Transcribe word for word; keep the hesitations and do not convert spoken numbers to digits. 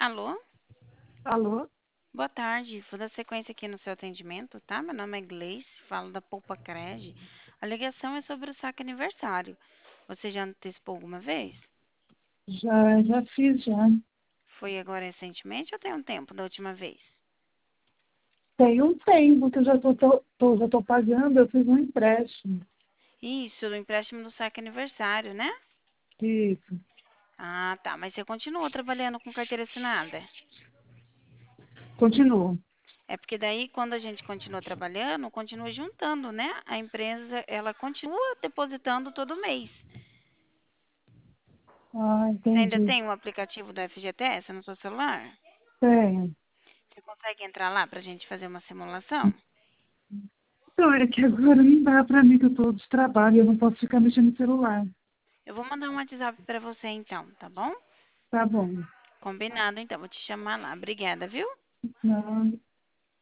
Alô? Alô? Boa tarde. Vou dar sequência aqui no seu atendimento, tá? Meu nome é Gleice, falo da Poupa Cred. A ligação é sobre o saque aniversário. Você já antecipou alguma vez? Já, já fiz, já. Foi agora recentemente ou tem um tempo da última vez? Tem um tempo que eu já tô, tô- tô- já tô pagando, eu fiz um empréstimo. Isso, do empréstimo do saque aniversário, né? Isso. Ah, tá. Mas você continua trabalhando com carteira assinada? Continua. É porque daí, quando a gente continua trabalhando, continua juntando, né? A empresa, ela continua depositando todo mês. Ah, Você ainda entendi. tem o aplicativo do F G T S no seu celular? Tenho. Você consegue entrar lá para a gente fazer uma simulação? Então, é que agora não dá pra mim que eu tô de trabalho, eu não posso ficar mexendo no celular. Eu vou mandar um WhatsApp para você então, tá bom? Tá bom. Combinado, então. Vou te chamar lá. Obrigada, viu? Não,